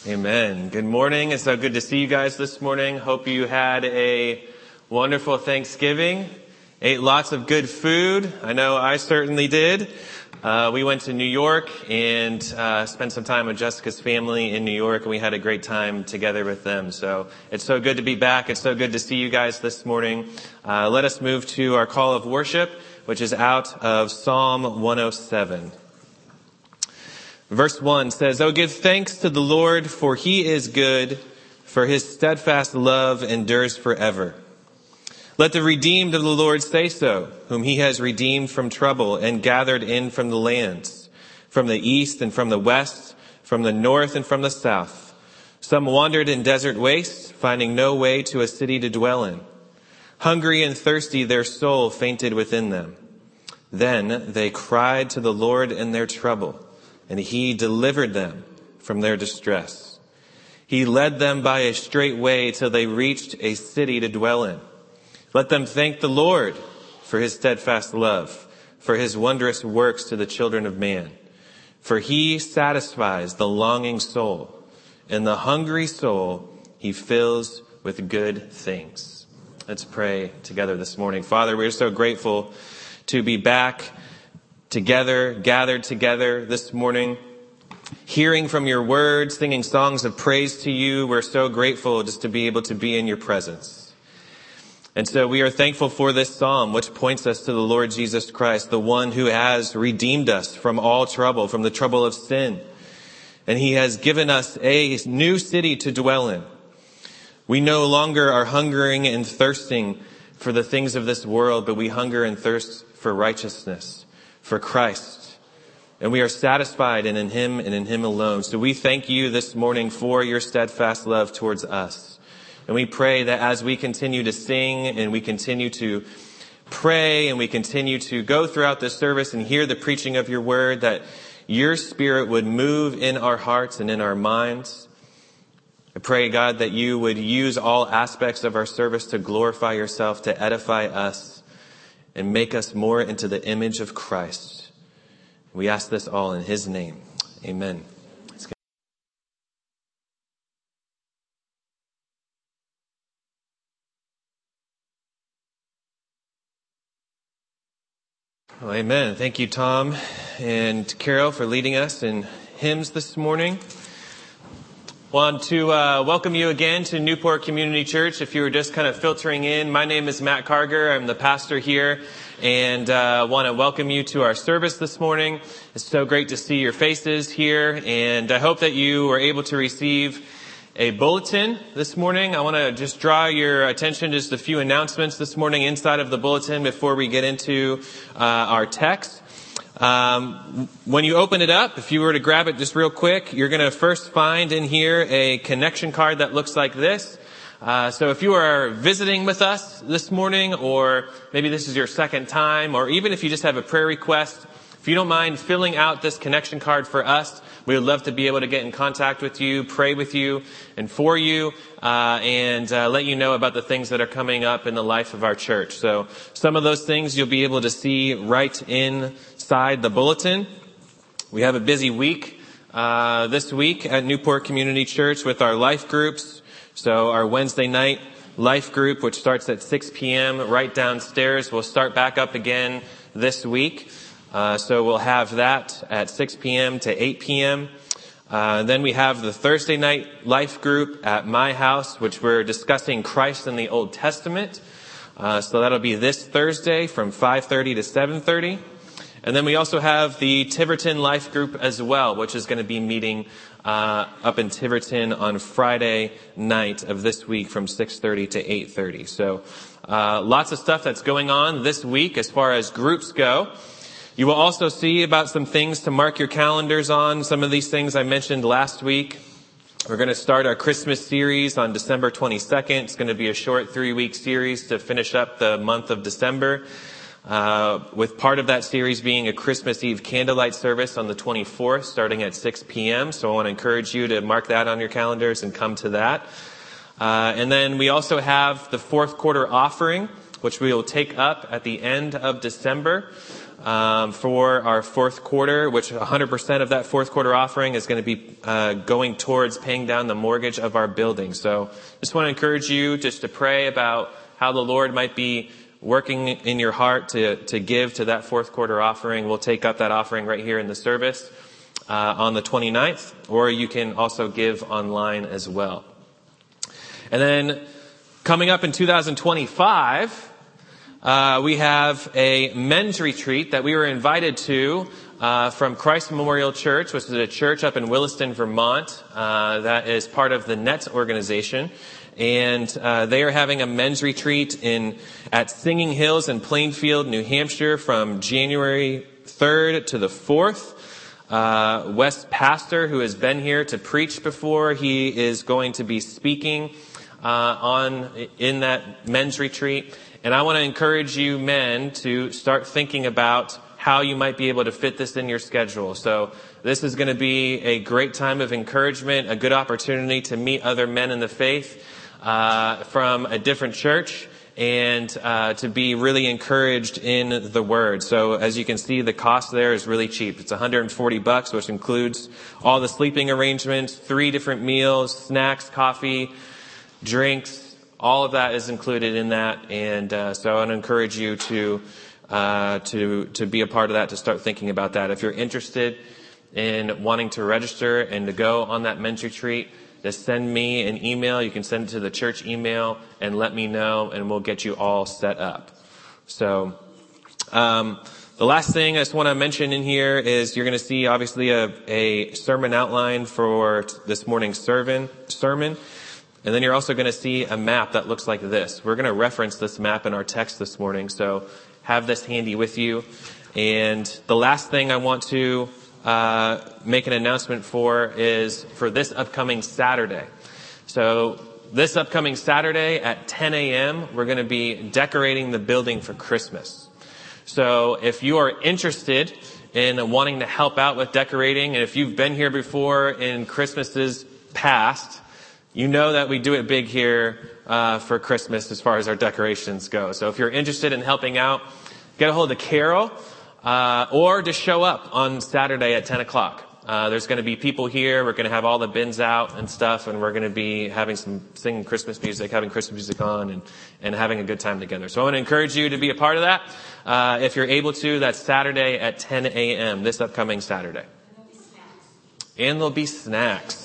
Amen. Good morning. It's so good to see you guys this morning. Hope you had a wonderful Thanksgiving. Ate lots of good food. I know I certainly did. We went to New York and spent some time with Jessica's family in New York, and we had a great time together with them. So it's so good to be back. It's so good to see you guys this morning. Let us move to our call of worship, which is out of Psalm 107. Verse 1 says, "Oh, give thanks to the Lord, for he is good, for his steadfast love endures forever. Let the redeemed of the Lord say so, whom he has redeemed from trouble and gathered in from the lands, from the east and from the west, from the north and from the south. Some wandered in desert wastes, finding no way to a city to dwell in. Hungry and thirsty, their soul fainted within them. Then they cried to the Lord in their trouble, and he delivered them from their distress. He led them by a straight way till they reached a city to dwell in. Let them thank the Lord for his steadfast love, for his wondrous works to the children of man. For he satisfies the longing soul, and the hungry soul he fills with good things." Let's pray together this morning. Father, we're so grateful to be back together, gathered together this morning, hearing from your word, singing songs of praise to you. We're so grateful just to be able to be in your presence. And so we are thankful for this psalm, which points us to the Lord Jesus Christ, the one who has redeemed us from all trouble, from the trouble of sin. And he has given us a new city to dwell in. We no longer are hungering and thirsting for the things of this world, but we hunger and thirst for righteousness, for Christ. And we are satisfied in him and in him alone. So we thank you this morning for your steadfast love towards us. And we pray that as we continue to sing and we continue to pray and we continue to go throughout this service and hear the preaching of your word, that your spirit would move in our hearts and in our minds. I pray, God, that you would use all aspects of our service to glorify yourself, to edify us, and make us more into the image of Christ. We ask this all in his name. Amen. Well, amen. Thank you, Tom and Carol, for leading us in hymns this morning. Want to welcome you again to Newport Community Church. If you were just kind of filtering in, my name is Matt Carger. I'm the pastor here, and want to welcome you to our service this morning. It's so great to see your faces here, and I hope that you were able to receive a bulletin this morning. I want to just draw your attention to just a few announcements this morning inside of the bulletin before we get into our text. When you open it up, if you were to grab it just real quick, you're going to first find in here a connection card that looks like this. So if you are visiting with us this morning, or maybe this is your second time, or even if you just have a prayer request, if you don't mind filling out this connection card for us, we would love to be able to get in contact with you, pray with you and for you, and let you know about the things that are coming up in the life of our church. So some of those things you'll be able to see right inside the bulletin. We have a busy week this week at Newport Community Church with our life groups. So our Wednesday night life group, which starts at 6 p.m. right downstairs, will start back up again this week. So we'll have that at 6 p.m. to 8 p.m. Then we have the Thursday night life group at my house, which we're discussing Christ in the Old Testament. So that'll be this Thursday from 5:30 to 7:30. And then we also have the Tiverton life group as well, which is going to be meeting up in Tiverton on Friday night of this week from 6:30 to 8:30. So lots of stuff that's going on this week as far as groups go. You will also see about some things to mark your calendars on. Some of these things I mentioned last week. We're going to start our Christmas series on December 22nd. It's going to be a short 3-week series to finish up the month of December, with part of that series being a Christmas Eve candlelight service on the 24th, starting at 6 p.m. So I want to encourage you to mark that on your calendars and come to that. And then we also have the fourth quarter offering, which we will take up at the end of December. for our fourth quarter, which 100% of that fourth quarter offering is going to be going towards paying down the mortgage of our building. So just want to encourage you just to pray about how the Lord might be working in your heart to give to that fourth quarter offering. We'll take up that offering right here in the service on the 29th, or you can also give online as well. And then coming up in 2025, we have a men's retreat that we were invited to from Christ Memorial Church, which is a church up in Williston, Vermont, that is part of the NET organization. And they are having a men's retreat at Singing Hills in Plainfield, New Hampshire, from January 3rd to the 4th. Wes Pastor, who has been here to preach before, he is going to be speaking in that men's retreat. And I want to encourage you men to start thinking about how you might be able to fit this in your schedule. So this is going to be a great time of encouragement, a good opportunity to meet other men in the faith from a different church, and to be really encouraged in the Word. So as you can see, the cost there is really cheap. It's $140, which includes all the sleeping arrangements, 3 different meals, snacks, coffee, drinks. All of that is included in that, and so I want to encourage you to be a part of that, to start thinking about that. If you're interested in wanting to register and to go on that men's retreat, just send me an email. You can send it to the church email and let me know, and we'll get you all set up. So the last thing I just want to mention in here is you're going to see obviously a sermon outline for this morning's sermon. And then you're also going to see a map that looks like this. We're going to reference this map in our text this morning, so have this handy with you. And the last thing I want to make an announcement for is for this upcoming Saturday. So this upcoming Saturday at 10 a.m., we're going to be decorating the building for Christmas. So if you are interested in wanting to help out with decorating, and if you've been here before in Christmases past, you know that we do it big here for Christmas as far as our decorations go. So if you're interested in helping out, get a hold of Carol or just show up on Saturday at 10 o'clock. There's going to be people here. We're going to have all the bins out and stuff, and we're going to be singing Christmas music, having Christmas music on, and having a good time together. So I want to encourage you to be a part of that. If you're able to, that's Saturday at 10 a.m., this upcoming Saturday. And there'll be snacks.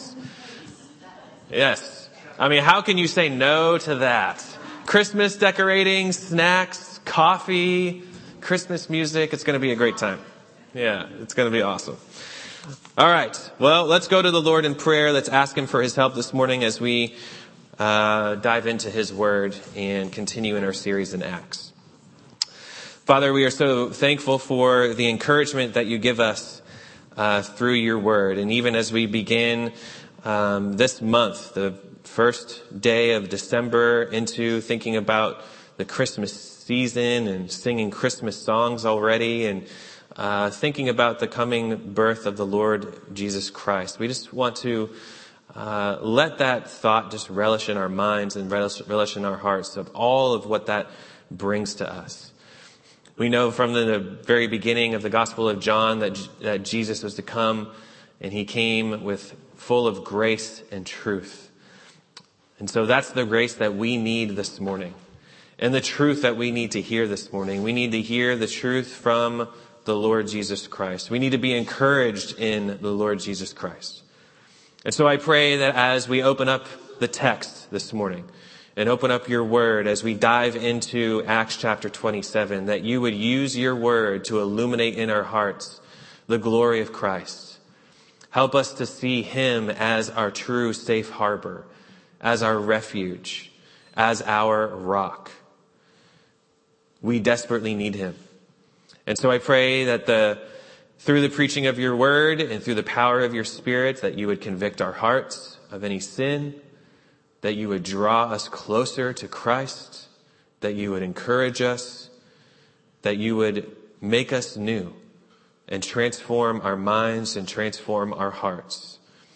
Yes. I mean, how can you say no to that? Christmas decorating, snacks, coffee, Christmas music. It's going to be a great time. Yeah, it's going to be awesome. All right. Well, let's go to the Lord in prayer. Let's ask Him for His help this morning as we dive into His Word and continue in our series in Acts. Father, we are so thankful for the encouragement that you give us through your Word. And even as we begin this month, the first day of December, into thinking about the Christmas season and singing Christmas songs already, and thinking about the coming birth of the Lord Jesus Christ. We just want to let that thought just relish in our minds and relish in our hearts of all of what that brings to us. We know from the very beginning of the Gospel of John that Jesus was to come, and He came full of grace and truth. And so that's the grace that we need this morning, and the truth that we need to hear this morning. We need to hear the truth from the Lord Jesus Christ. We need to be encouraged in the Lord Jesus Christ. And so I pray that as we open up the text this morning and open up your word, as we dive into Acts chapter 27, that you would use your word to illuminate in our hearts the glory of Christ. Help us to see Him as our true safe harbor, as our refuge, as our rock. We desperately need Him. And so I pray that through the preaching of your word and through the power of your Spirit, that you would convict our hearts of any sin, that you would draw us closer to Christ, that you would encourage us, that you would make us new and transform our minds and transform our hearts.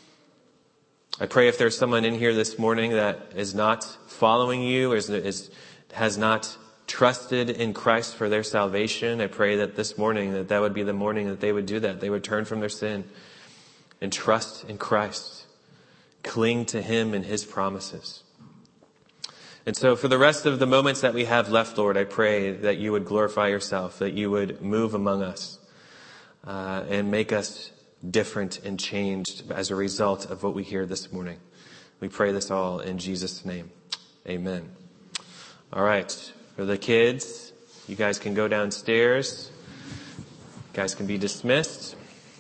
I pray if there's someone in here this morning that is not following you, has not trusted in Christ for their salvation. I pray that this morning, that would be the morning that they would do that. They would turn from their sin and trust in Christ. Cling to him and his promises. And so for the rest of the moments that we have left, Lord, I pray that you would glorify yourself, that you would move among us and make us different and changed as a result of what we hear this morning. We pray this all in Jesus' name. Amen. All right. For the kids, you guys can go downstairs. You guys can be dismissed.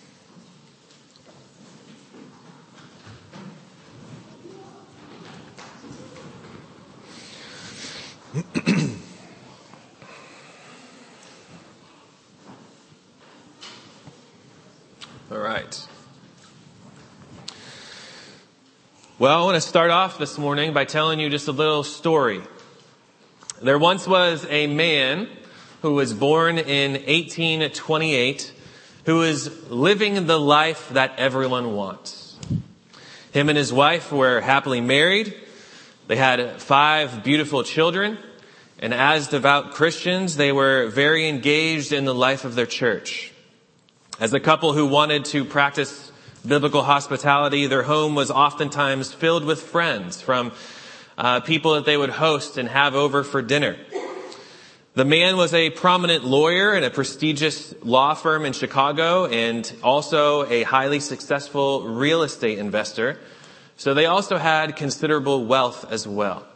All right. Well, I want to start off this morning by telling you just a little story. There once was a man who was born in 1828 who was living the life that everyone wants. Him and his wife were happily married. They had 5 beautiful children. And as devout Christians, they were very engaged in the life of their church. As a couple who wanted to practice biblical hospitality, their home was oftentimes filled with friends from people that they would host and have over for dinner. The man was a prominent lawyer in a prestigious law firm in Chicago and also a highly successful real estate investor. So they also had considerable wealth as well.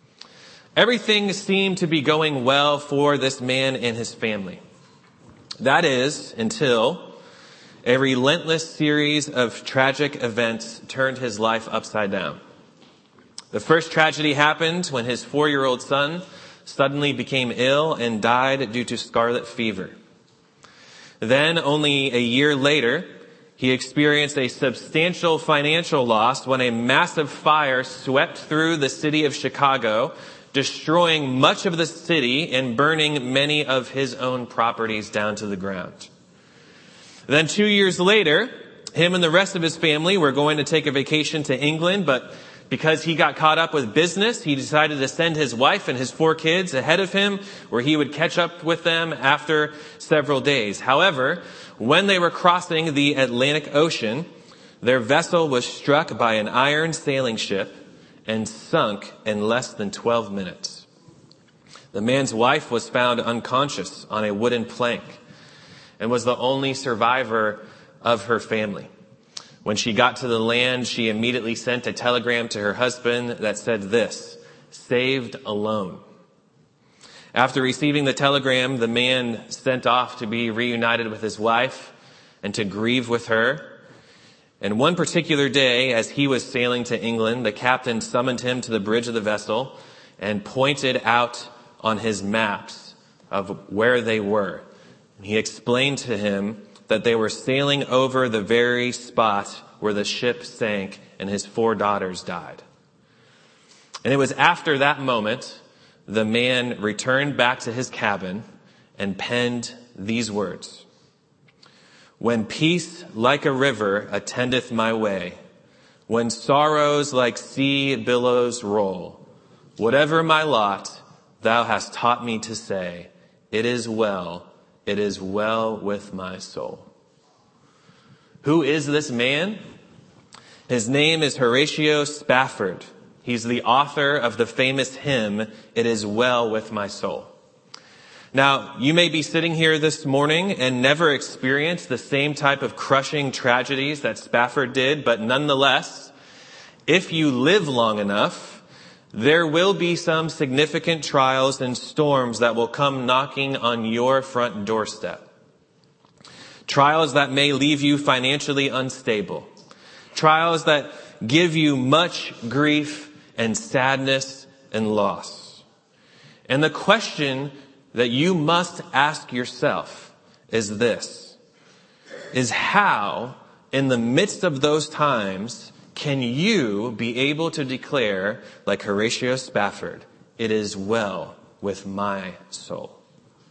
Everything seemed to be going well for this man and his family. That is, until a relentless series of tragic events turned his life upside down. The first tragedy happened when his 4-year-old son suddenly became ill and died due to scarlet fever. Then, only a year later, he experienced a substantial financial loss when a massive fire swept through the city of Chicago, destroying much of the city and burning many of his own properties down to the ground. Then 2 years later, him and the rest of his family were going to take a vacation to England, but because he got caught up with business, he decided to send his wife and his 4 kids ahead of him, where he would catch up with them after several days. However, when they were crossing the Atlantic Ocean, their vessel was struck by an iron sailing ship and sunk in less than 12 minutes. The man's wife was found unconscious on a wooden plank and was the only survivor of her family. When she got to the land, she immediately sent a telegram to her husband that said this: "Saved alone." After receiving the telegram, the man sent off to be reunited with his wife and to grieve with her. And one particular day, as he was sailing to England, the captain summoned him to the bridge of the vessel and pointed out on his maps of where they were. He explained to him that they were sailing over the very spot where the ship sank and his 4 daughters died. And it was after that moment, the man returned back to his cabin and penned these words: "When peace like a river attendeth my way, when sorrows like sea billows roll, whatever my lot, thou hast taught me to say, it is well with my soul." Who is this man? His name is Horatio Spafford. He's the author of the famous hymn, "It Is Well With My Soul." Now, you may be sitting here this morning and never experienced the same type of crushing tragedies that Spafford did, but nonetheless, if you live long enough, there will be some significant trials and storms that will come knocking on your front doorstep. Trials that may leave you financially unstable. Trials that give you much grief and sadness and loss. And the question that you must ask yourself is this: is how, in the midst of those times, can you be able to declare, like Horatio Spafford, "It is well with my soul"?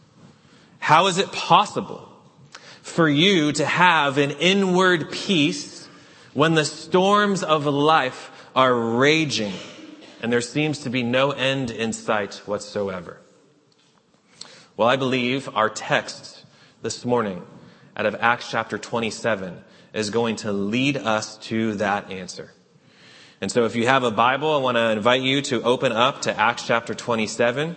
How is it possible for you to have an inward peace when the storms of life are raging and there seems to be no end in sight whatsoever? Well, I believe our text this morning out of Acts chapter 27 is going to lead us to that answer. And so if you have a Bible, I want to invite you to open up to Acts chapter 27.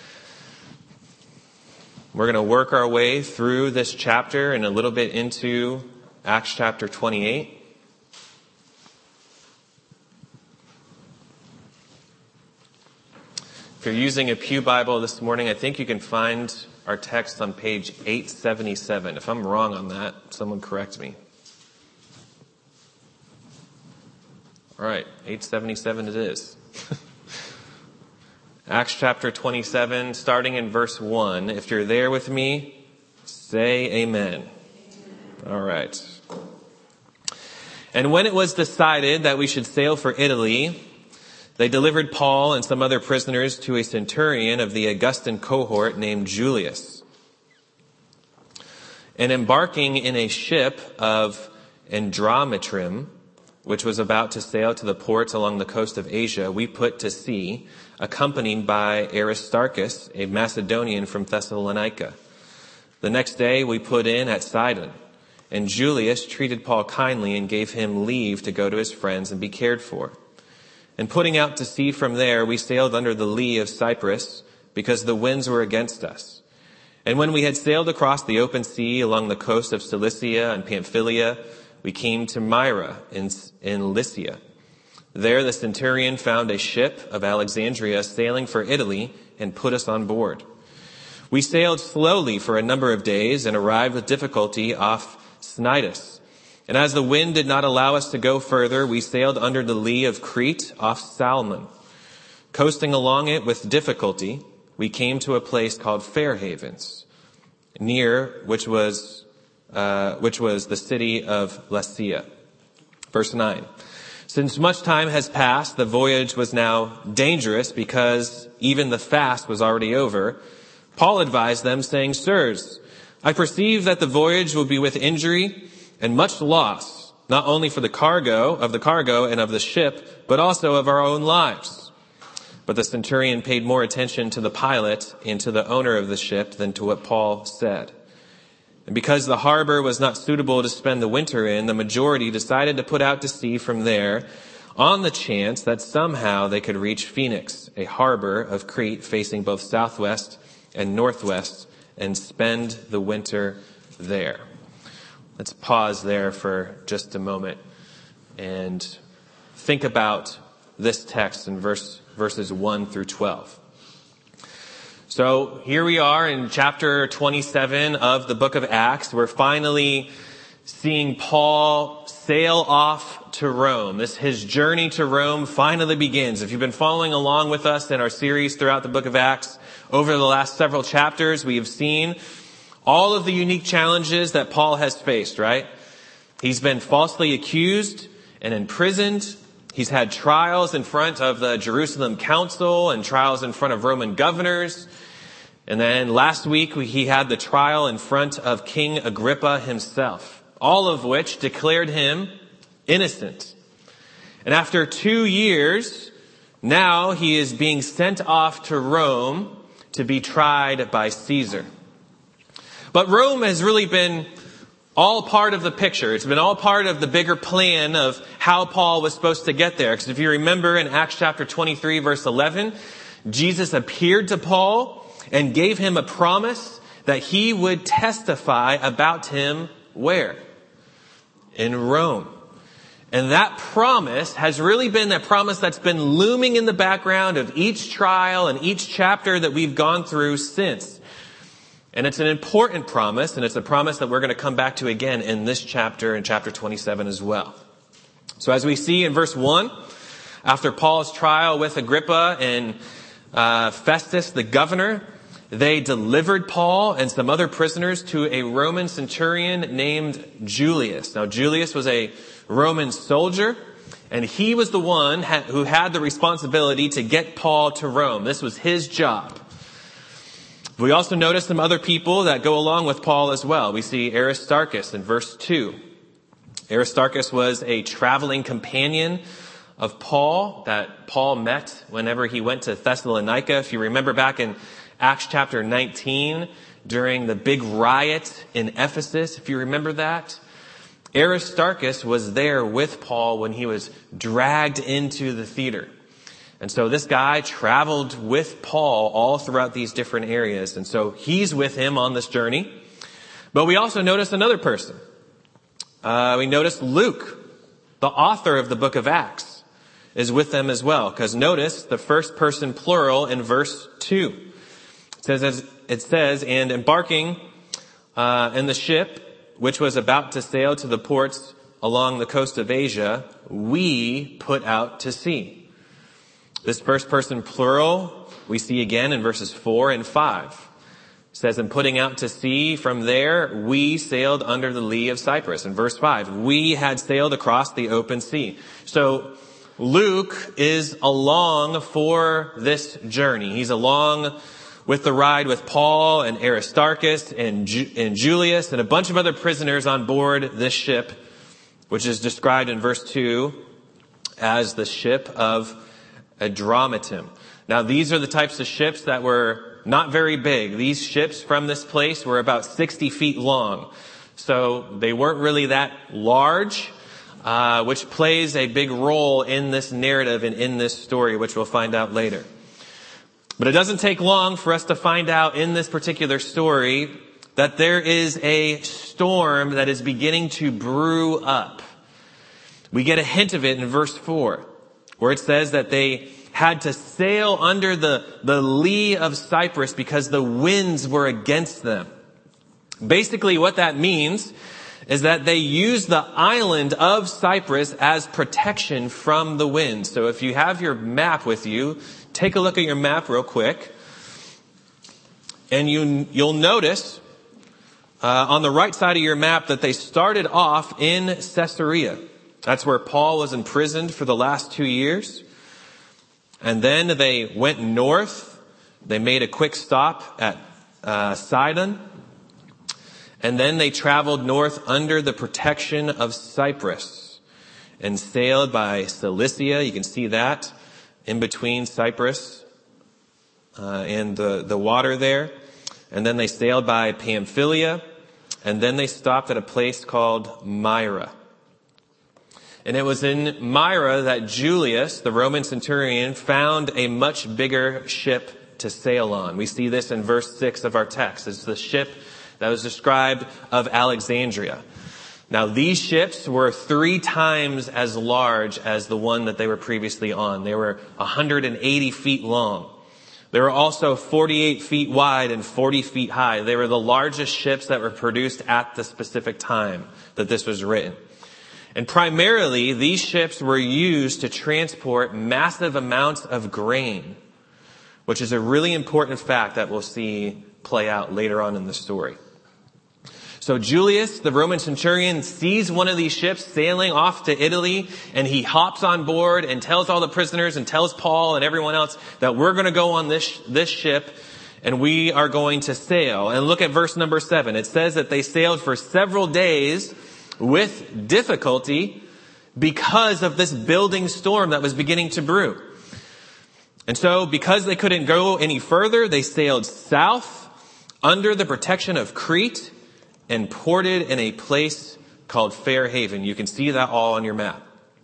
We're going to work our way through this chapter and a little bit into Acts chapter 28. If you're using a Pew Bible this morning, I think you can find our text on page 877. If I'm wrong on that, someone correct me. All right, 877 it is. Acts chapter 27, starting in verse 1. If you're there with me, say amen. All right. And when it was decided that we should sail for Italy, they delivered Paul and some other prisoners to a centurion of the Augustan cohort named Julius. And embarking in a ship of Andromatrium, which was about to sail to the ports along the coast of Asia, we put to sea, accompanied by Aristarchus, a Macedonian from Thessalonica. The next day we put in at Sidon, and Julius treated Paul kindly and gave him leave to go to his friends and be cared for. And putting out to sea from there, we sailed under the lee of Cyprus, because the winds were against us. And when we had sailed across the open sea along the coast of Cilicia and Pamphylia, we came to Myra in Lycia. There the centurion found a ship of Alexandria sailing for Italy and put us on board. We sailed slowly for a number of days and arrived with difficulty off Cnidus. And as the wind did not allow us to go further, we sailed under the lee of Crete off Salmon. Coasting along it with difficulty, we came to a place called Fair Havens, near which was the city of Lasea. Verse 9. Since much time has passed, the voyage was now dangerous because even the fast was already over. Paul advised them, saying, Sirs, I perceive that the voyage will be with injury and much loss, not only for the cargo and of the ship, but also of our own lives. But the centurion paid more attention to the pilot and to the owner of the ship than to what Paul said. And because the harbor was not suitable to spend the winter in, the majority decided to put out to sea from there on the chance that somehow they could reach Phoenix, a harbor of Crete facing both southwest and northwest, and spend the winter there. Let's pause there for just a moment and think about this text in verses 1 through 12. So here we are in chapter 27 of the book of Acts. We're finally seeing Paul sail off to Rome. His journey to Rome finally begins. If you've been following along with us in our series throughout the book of Acts, over the last several chapters, we have seen all of the unique challenges that Paul has faced, right? He's been falsely accused and imprisoned. He's had trials in front of the Jerusalem council and trials in front of Roman governors. And then last week he had the trial in front of King Agrippa himself, all of which declared him innocent. And after 2 years, now he is being sent off to Rome to be tried by Caesar. But Rome has really been all part of the picture. It's been all part of the bigger plan of how Paul was supposed to get there. Because if you remember in Acts chapter 23, verse 11, Jesus appeared to Paul and gave him a promise that he would testify about him where? In Rome. And that promise has really been that promise that's been looming in the background of each trial and each chapter that we've gone through since. And it's an important promise, and it's a promise that we're going to come back to again in this chapter, in chapter 27 as well. So as we see in verse 1, after Paul's trial with Agrippa and Festus, the governor, they delivered Paul and some other prisoners to a Roman centurion named Julius. Now, Julius was a Roman soldier, and he was the one who had the responsibility to get Paul to Rome. This was his job. We also notice some other people that go along with Paul as well. We see Aristarchus in verse 2. Aristarchus was a traveling companion of Paul that Paul met whenever he went to Thessalonica. If you remember back in Acts chapter 19 during the big riot in Ephesus, if you remember that. Aristarchus was there with Paul when he was dragged into the theater. And so this guy traveled with Paul all throughout these different areas. And so he's with him on this journey. But we also notice another person. We notice Luke, the author of the book of Acts, is with them as well. Because notice the first person plural in verse 2. It says, and embarking in the ship, which was about to sail to the ports along the coast of Asia, we put out to sea. This first person plural we see again in verses 4 and 5. It says, in putting out to sea from there, we sailed under the lee of Cyprus. In verse 5, we had sailed across the open sea. So Luke is along for this journey. He's along with the ride with Paul and Aristarchus and Julius and a bunch of other prisoners on board this ship, which is described in verse 2 as the ship of Adramyttium. Now, these are the types of ships that were not very big. These ships from this place were about 60 feet long. So they weren't really that large, which plays a big role in this narrative and in this story, which we'll find out later. But it doesn't take long for us to find out in this particular story that there is a storm that is beginning to brew up. We get a hint of it in verse 4, where it says that they had to sail under the lee of Cyprus because the winds were against them. Basically, what that means is that they used the island of Cyprus as protection from the wind. So if you have your map with you, take a look at your map real quick. And you'll notice on the right side of your map that they started off in Caesarea. That's where Paul was imprisoned for the last 2 years. And then they went north. They made a quick stop at Sidon. And then they traveled north under the protection of Cyprus and sailed by Cilicia. You can see that in between Cyprus and the water there. And then they sailed by Pamphylia. And then they stopped at a place called Myra. And it was in Myra that Julius, the Roman centurion, found a much bigger ship to sail on. We see this in verse 6 of our text. It's the ship that was described of Alexandria. Now, these ships were 3 times as large as the one that they were previously on. They were 180 feet long. They were also 48 feet wide and 40 feet high. They were the largest ships that were produced at the specific time that this was written. And primarily, these ships were used to transport massive amounts of grain, which is a really important fact that we'll see play out later on in the story. So Julius, the Roman centurion, sees one of these ships sailing off to Italy, and he hops on board and tells all the prisoners and tells Paul and everyone else that we're going to go on this ship and we are going to sail. And look at verse number 7. It says that they sailed for several days with difficulty because of this building storm that was beginning to brew. And so because they couldn't go any further, they sailed south under the protection of Crete and ported in a place called Fair Haven. You can see that all on your map.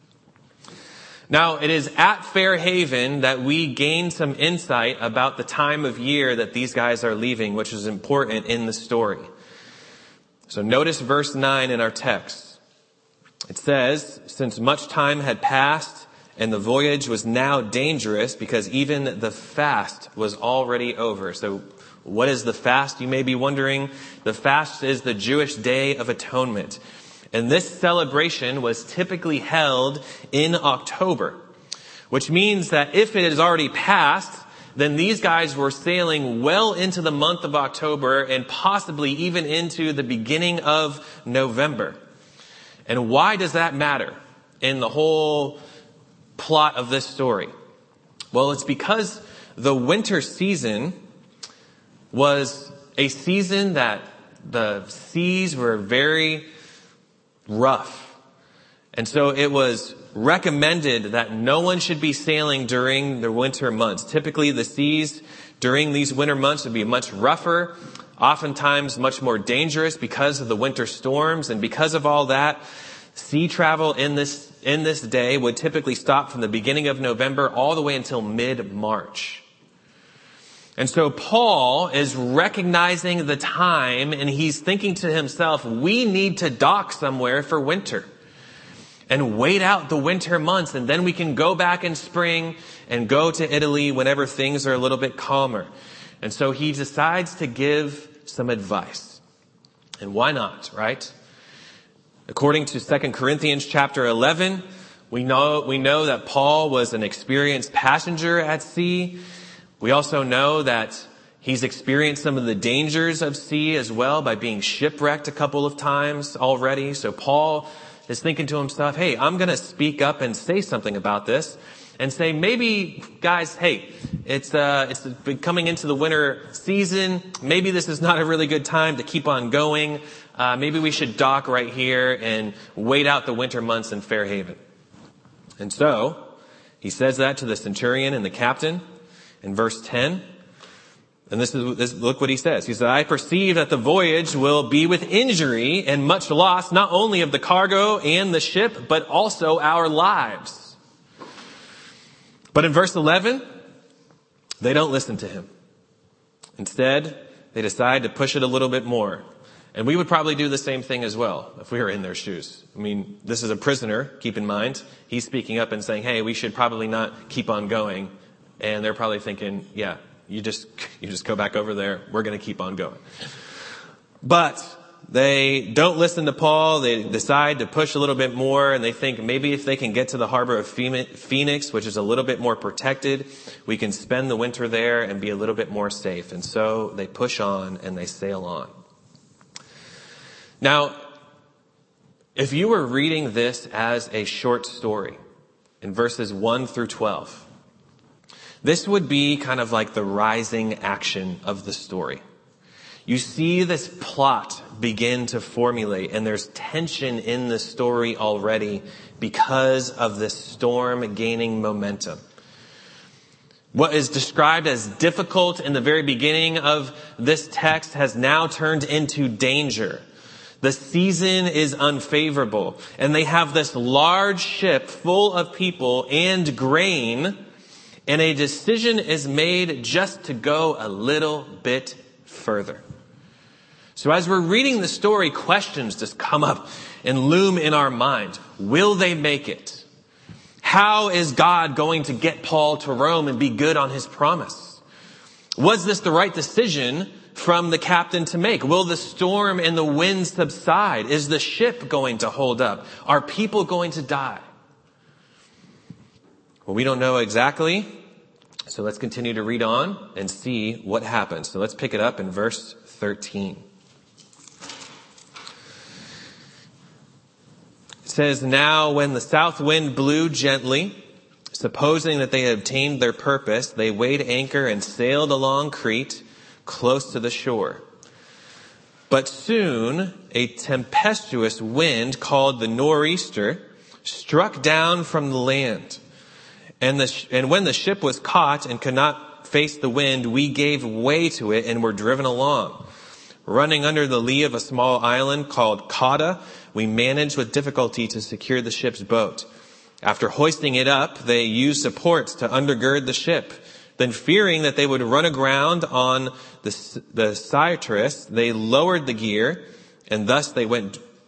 Now, it is at Fair Haven that we gain some insight about the time of year that these guys are leaving, which is important in the story. So notice verse 9 in our text. It says, since much time had passed and the voyage was now dangerous because even the fast was already over. So what is the fast? You may be wondering. The fast is the Jewish Day of Atonement. And this celebration was typically held in October, which means that if it has already passed, then these guys were sailing well into the month of October and possibly even into the beginning of November. And why does that matter in the whole plot of this story? Well, it's because the winter season was a season that the seas were very rough. And so it was recommended that no one should be sailing during the winter months. Typically, the seas during these winter months would be much rougher, oftentimes much more dangerous because of the winter storms. And because of all that, sea travel in this day would typically stop from the beginning of November all the way until mid-March. And so Paul is recognizing the time, and he's thinking to himself, we need to dock somewhere for winter and wait out the winter months, and then we can go back in spring and go to Italy whenever things are a little bit calmer. And so he decides to give some advice. And why not, right? According to 2 Corinthians chapter 11, we know that Paul was an experienced passenger at sea. We also know that he's experienced some of the dangers of sea as well by being shipwrecked a couple of times already. So Paul is thinking to himself, hey, I'm going to speak up and say something about this and say, maybe guys, hey, it's coming into the winter season. Maybe this is not a really good time to keep on going. Maybe we should dock right here and wait out the winter months in Fairhaven. And so he says that to the centurion and the captain. In verse 10, and look what he says. He said, I perceive that the voyage will be with injury and much loss, not only of the cargo and the ship, but also our lives. But in verse 11, they don't listen to him. Instead, they decide to push it a little bit more. And we would probably do the same thing as well if we were in their shoes. I mean, this is a prisoner, keep in mind. He's speaking up and saying, hey, we should probably not keep on going. And they're probably thinking, yeah, you just go back over there. We're going to keep on going. But they don't listen to Paul. They decide to push a little bit more. And they think maybe if they can get to the harbor of Phoenix, which is a little bit more protected, we can spend the winter there and be a little bit more safe. And so they push on and they sail on. Now, if you were reading this as a short story in verses 1 through 12, this would be kind of like the rising action of the story. You see this plot begin to formulate, and there's tension in the story already because of this storm gaining momentum. What is described as difficult in the very beginning of this text has now turned into danger. The season is unfavorable, and they have this large ship full of people and grain, and a decision is made just to go a little bit further. So as we're reading the story, questions just come up and loom in our mind. Will they make it? How is God going to get Paul to Rome and be good on his promise? Was this the right decision from the captain to make? Will the storm and the wind subside? Is the ship going to hold up? Are people going to die? Well, we don't know exactly, so let's continue to read on and see what happens. So let's pick it up in verse 13. It says, now when the south wind blew gently, supposing that they had obtained their purpose, they weighed anchor and sailed along Crete, close to the shore. But soon a tempestuous wind called the nor'easter struck down from the land. And when the ship was caught and could not face the wind, we gave way to it and were driven along. Running under the lee of a small island called Cauda, we managed with difficulty to secure the ship's boat. After hoisting it up, they used supports to undergird the ship. Then fearing that they would run aground on the Syrtis, they lowered the gear, and thus they were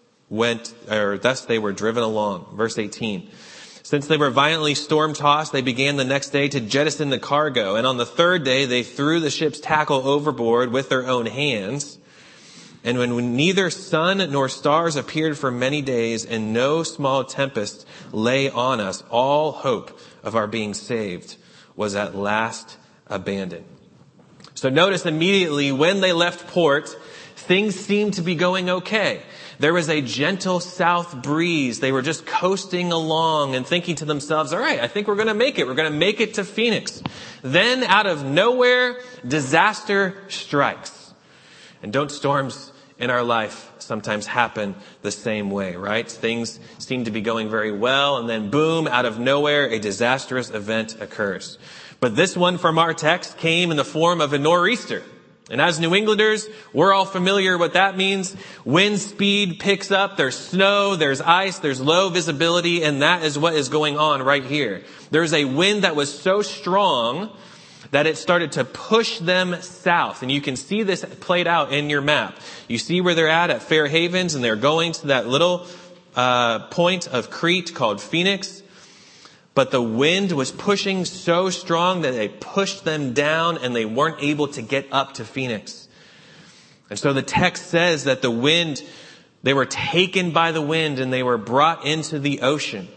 driven along. Verse 18. Since they were violently storm-tossed, they began the next day to jettison the cargo. And on the third day, they threw the ship's tackle overboard with their own hands. And when neither sun nor stars appeared for many days, and no small tempest lay on us, all hope of our being saved was at last abandoned. So notice immediately when they left port, things seemed to be going okay. There was a gentle south breeze. They were just coasting along and thinking to themselves, all right, I think we're going to make it. We're going to make it to Phoenix. Then out of nowhere, disaster strikes. And don't storms in our life sometimes happen the same way, right? Things seem to be going very well, and then boom, out of nowhere, a disastrous event occurs. But this one from our text came in the form of a nor'easter. And as New Englanders, we're all familiar what that means. Wind speed picks up, there's snow, there's ice, there's low visibility, and that is what is going on right here. There's a wind that was so strong that it started to push them south. And you can see this played out in your map. You see where they're at Fair Havens, and they're going to that little point of Crete called Phoenix. But the wind was pushing so strong that it pushed them down and they weren't able to get up to Phoenix. And so the text says that the wind, they were taken by the wind and they were brought into the ocean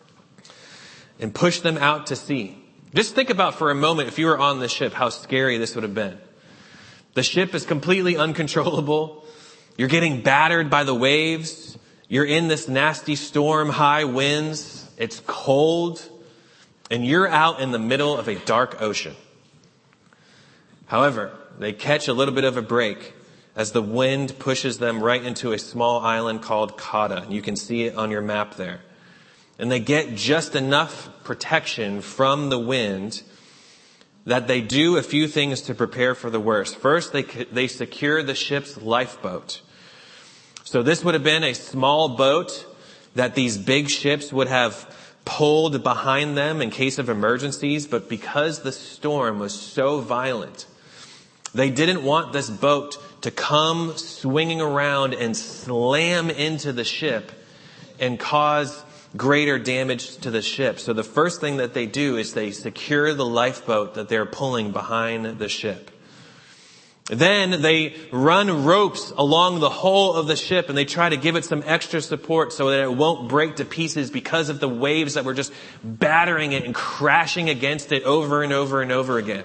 and pushed them out to sea. Just think about for a moment, if you were on the ship, how scary this would have been. The ship is completely uncontrollable. You're getting battered by the waves. You're in this nasty storm, high winds. It's cold, and you're out in the middle of a dark ocean. However, they catch a little bit of a break as the wind pushes them right into a small island called Cauda. You can see it on your map there. And they get just enough protection from the wind that they do a few things to prepare for the worst. First, they secure the ship's lifeboat. So this would have been a small boat that these big ships would have pulled behind them in case of emergencies. But because the storm was so violent, they didn't want this boat to come swinging around and slam into the ship and cause greater damage to the ship. So the first thing that they do is they secure the lifeboat that they're pulling behind the ship. Then they run ropes along the hull of the ship and they try to give it some extra support so that it won't break to pieces because of the waves that were just battering it and crashing against it over and over and over again.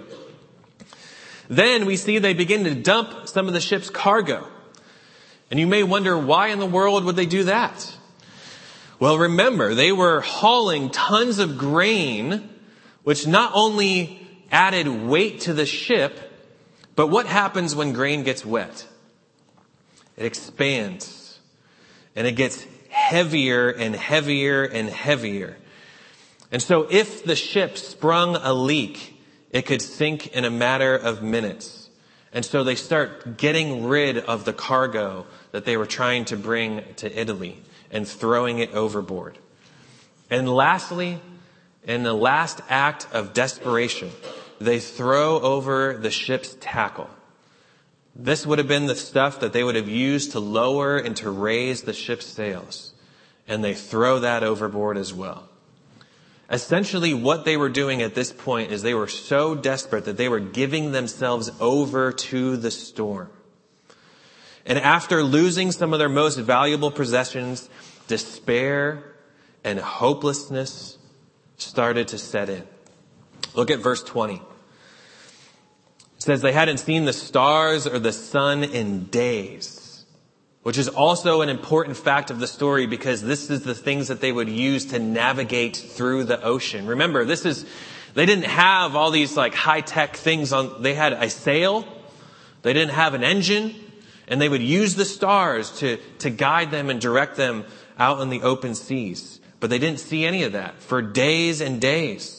Then we see they begin to dump some of the ship's cargo. And you may wonder, why in the world would they do that? Well, remember, they were hauling tons of grain, which not only added weight to the ship, but what happens when grain gets wet? It expands. And it gets heavier and heavier and heavier. And so if the ship sprung a leak, it could sink in a matter of minutes. And so they start getting rid of the cargo that they were trying to bring to Italy and throwing it overboard. And lastly, in the last act of desperation, they throw over the ship's tackle. This would have been the stuff that they would have used to lower and to raise the ship's sails. And they throw that overboard as well. Essentially, what they were doing at this point is they were so desperate that they were giving themselves over to the storm. And after losing some of their most valuable possessions, despair and hopelessness started to set in. Look at verse 20. It says they hadn't seen the stars or the sun in days, which is also an important fact of the story because this is the things that they would use to navigate through the ocean. Remember, they didn't have all these like high-tech things they had a sail, they didn't have an engine, and they would use the stars to guide them and direct them out in the open seas. But they didn't see any of that for days and days.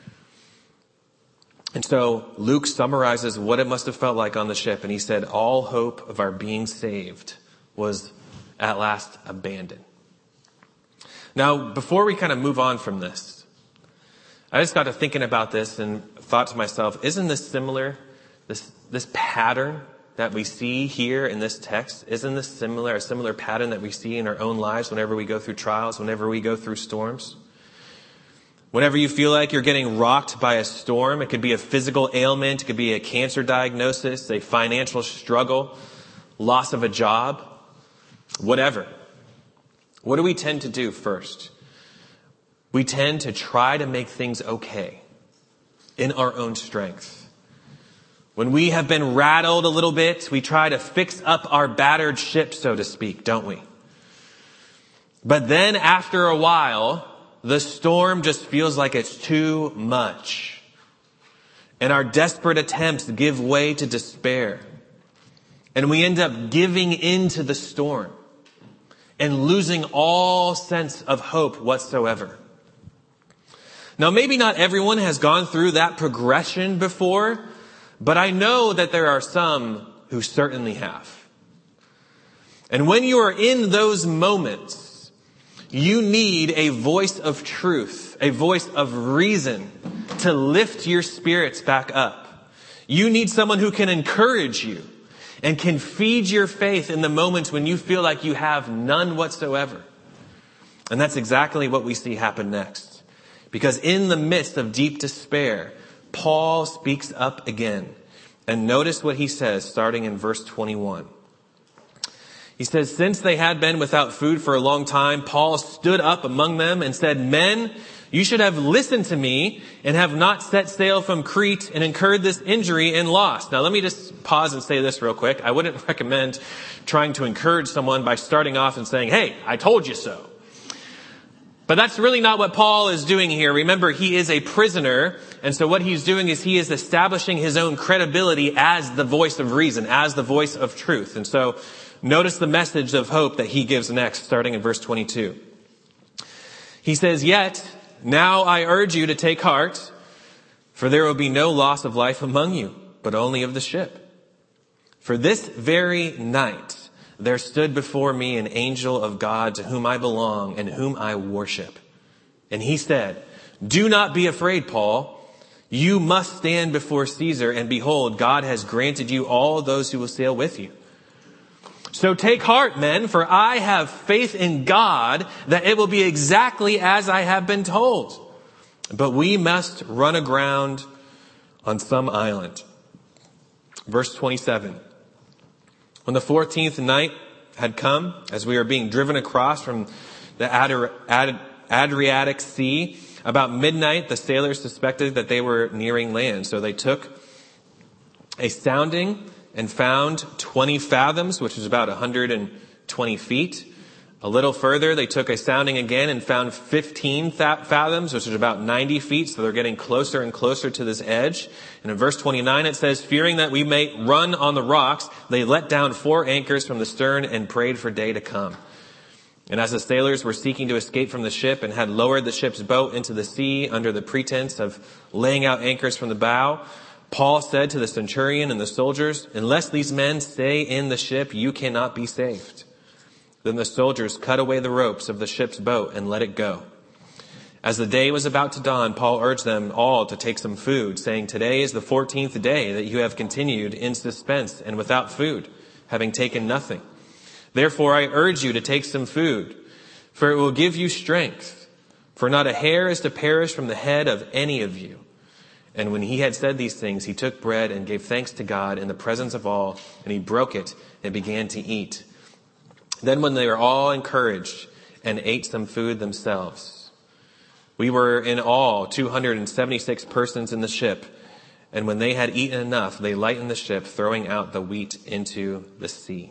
And so Luke summarizes what it must have felt like on the ship. And he said, all hope of our being saved was at last abandoned. Now, before we kind of move on from this, I just got to thinking about this and thought to myself, isn't this similar? This pattern that we see here in this text, isn't this a similar pattern that we see in our own lives whenever we go through trials, whenever we go through storms? Whenever you feel like you're getting rocked by a storm, it could be a physical ailment, it could be a cancer diagnosis, a financial struggle, loss of a job, whatever. What do we tend to do first? We tend to try to make things okay in our own strength. When we have been rattled a little bit, we try to fix up our battered ship, so to speak, don't we? But then after a while, the storm just feels like it's too much. And our desperate attempts give way to despair. And we end up giving into the storm and losing all sense of hope whatsoever. Now, maybe not everyone has gone through that progression before, but I know that there are some who certainly have. And when you are in those moments, you need a voice of truth, a voice of reason to lift your spirits back up. You need someone who can encourage you and can feed your faith in the moments when you feel like you have none whatsoever. And that's exactly what we see happen next. Because in the midst of deep despair, Paul speaks up again. And notice what he says, starting in verse 21. He says, since they had been without food for a long time, Paul stood up among them and said, men, you should have listened to me and have not set sail from Crete and incurred this injury and loss. Now, let me just pause and say this real quick. I wouldn't recommend trying to encourage someone by starting off and saying, hey, I told you so. But that's really not what Paul is doing here. Remember, he is a prisoner. And so what he's doing is he is establishing his own credibility as the voice of reason, as the voice of truth. And so notice the message of hope that he gives next, starting in verse 22. He says, yet now I urge you to take heart, for there will be no loss of life among you, but only of the ship. For this very night there stood before me an angel of God to whom I belong and whom I worship. And he said, do not be afraid, Paul. You must stand before Caesar, and behold, God has granted you all those who will sail with you. So take heart, men, for I have faith in God that it will be exactly as I have been told. But we must run aground on some island. Verse 27. When the 14th night had come, as we were being driven across from the Adriatic Sea, about midnight, the sailors suspected that they were nearing land. So they took a sounding and found 20 fathoms, which is about 120 feet. A little further, they took a sounding again and found 15 fathoms, which is about 90 feet. So they're getting closer and closer to this edge. And in verse 29, it says, fearing that we may run on the rocks, they let down 4 anchors from the stern and prayed for day to come. And as the sailors were seeking to escape from the ship and had lowered the ship's boat into the sea under the pretense of laying out anchors from the bow, Paul said to the centurion and the soldiers, unless these men stay in the ship, you cannot be saved. Then the soldiers cut away the ropes of the ship's boat and let it go. As the day was about to dawn, Paul urged them all to take some food, saying, today is the 14th day that you have continued in suspense and without food, having taken nothing. Therefore, I urge you to take some food, for it will give you strength. For not a hair is to perish from the head of any of you. And when he had said these things, he took bread and gave thanks to God in the presence of all, and he broke it and began to eat. Then when they were all encouraged and ate some food themselves, we were in all 276 persons in the ship. And when they had eaten enough, they lightened the ship, throwing out the wheat into the sea.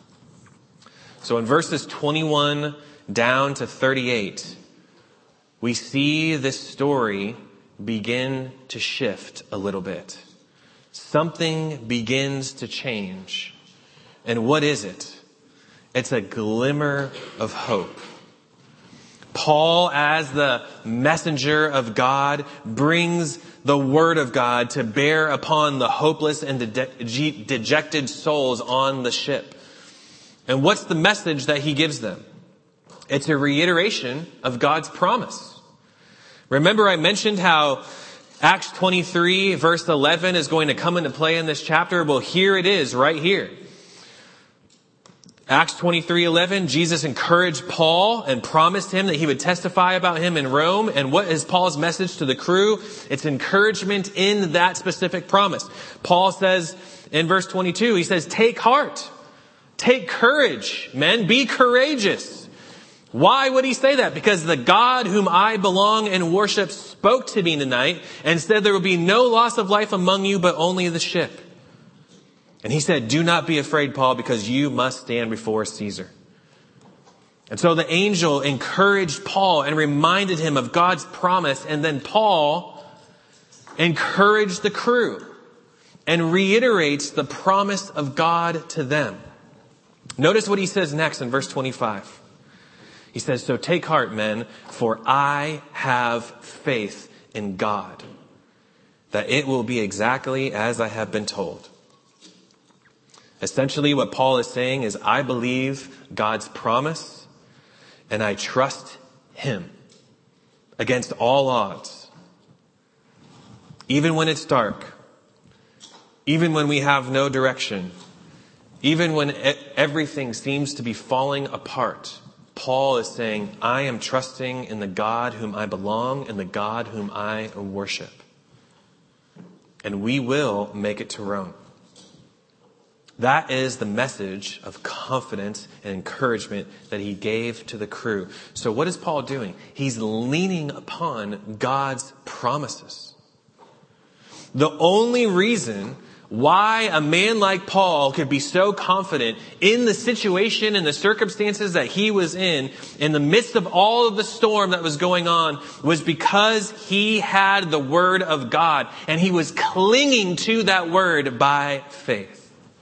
So in verses 21 down to 38, we see this story begin to shift a little bit. Something begins to change. And what is it? It's a glimmer of hope. Paul, as the messenger of God, brings the word of God to bear upon the hopeless and dejected souls on the ship. And what's the message that he gives them? It's a reiteration of God's promise. Remember I mentioned how Acts 23 verse 11 is going to come into play in this chapter? Well, here it is right here. Acts 23:11, Jesus encouraged Paul and promised him that he would testify about him in Rome. And what is Paul's message to the crew? It's encouragement in that specific promise. Paul says in verse 22, he says, take heart, take courage, men, be courageous. Why would he say that? Because the God whom I belong and worship spoke to me tonight and said there will be no loss of life among you, but only the ship. And he said, do not be afraid, Paul, because you must stand before Caesar. And so the angel encouraged Paul and reminded him of God's promise. And then Paul encouraged the crew. and reiterates the promise of God to them. Notice what he says next in verse 25. He says, "So take heart, men, for I have faith in God, that it will be exactly as I have been told." Essentially, what Paul is saying is, I believe God's promise, and I trust him against all odds. Even when it's dark, even when we have no direction, even when everything seems to be falling apart, Paul is saying, I am trusting in the God whom I belong and the God whom I worship. And we will make it to Rome. That is the message of confidence and encouragement that he gave to the crew. So what is Paul doing? He's leaning upon God's promises. The only reason why a man like Paul could be so confident in the situation and the circumstances that he was in the midst of all of the storm that was going on, was because he had the word of God and he was clinging to that word by faith.